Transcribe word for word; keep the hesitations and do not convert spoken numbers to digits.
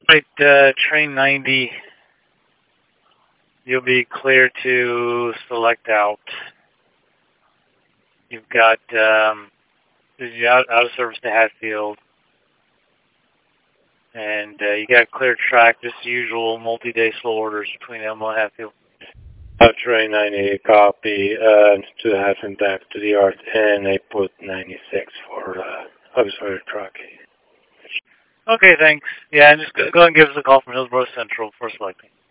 Right, uh, train ninety, you'll be clear to select out. You've got, um, you're out, out of service to Hatfield. And uh, you got clear track, just the usual multi-day slow orders between Elmo and Hatfield. Uh, train ninety, copy, uh, to have him back to the yard, and I put ninety-six for, uh, auxiliary truck. Okay, thanks. Yeah, and just go, go and give us a call from Hillsborough Central for selecting.